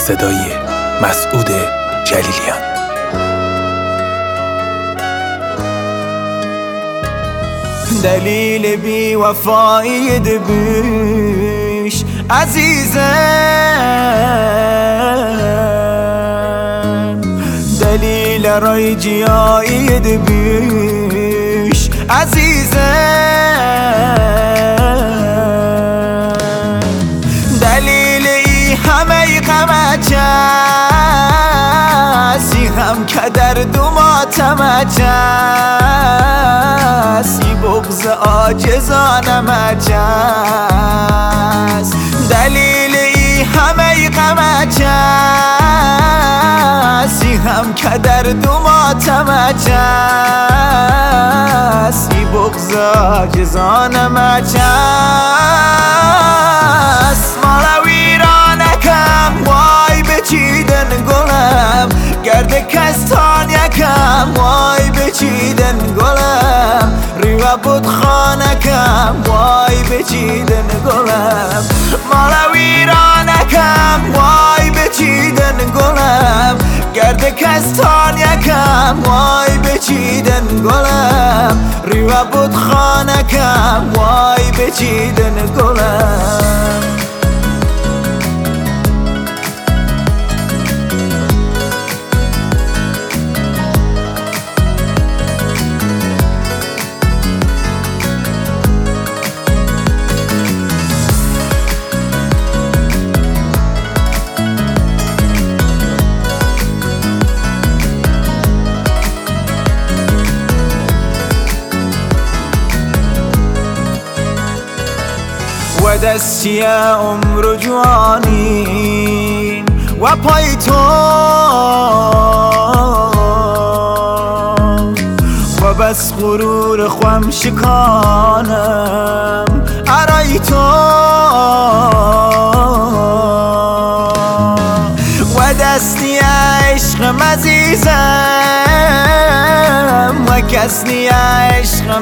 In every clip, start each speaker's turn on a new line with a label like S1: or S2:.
S1: صدای مسعود جلیلیان.
S2: دلیل بی وفایی دبیش عزیزم، دلیل رای جیایی دبیش عزیزم، دلیل ای همه غمت سی هم کدر دو ماتمت سی بغض عاجزانم است، دلیل ای همه غمت سی هم کدر دو ماتمت سی بغض عاجزانم است. مالا ویرانکم وای بچیدن گلم، گرد کستان یکم وای بچیدن گلم، ریوه بود خانکم وای بچیدن گلم، مالا ویرانکم وای بچیدن گلم، گرد کستان یکم وای بچیدن گلم، ریوه بود خانکم وای بچیدن گلم. و دستی عمر و جوانی و پای تو و بس غرور خوام شکانم ارای تو و دستی عشق مزیزم و کسنی عشق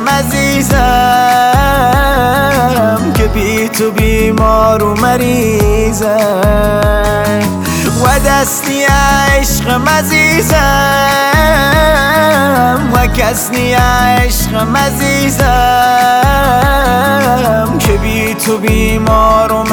S2: مزیزم که بی تو بیمار و مریضم و دستی عشق مزیزم و کسنی عشق مزیزم که بی تو بیمار و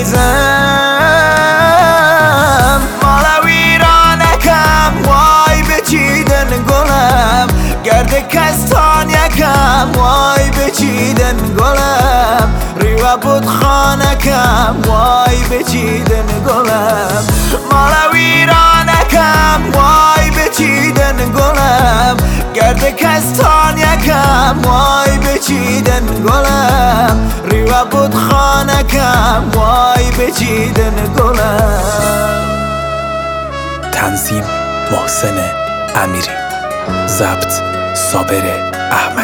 S2: مریضم. مالا ویرانکم وای بچیدن گلم، گرد کستان یکم وای بچیدن گلم، ریوه بود خانکم وای بچیدن گلم، مالا ویرانکم وای بچیدن گلم، گرد کستان یکم وای بچیدن گلم، ریوه بود خانکم وای بچیدن گلم.
S1: تنظیم محسن امیری، ضبط صابر احمدی.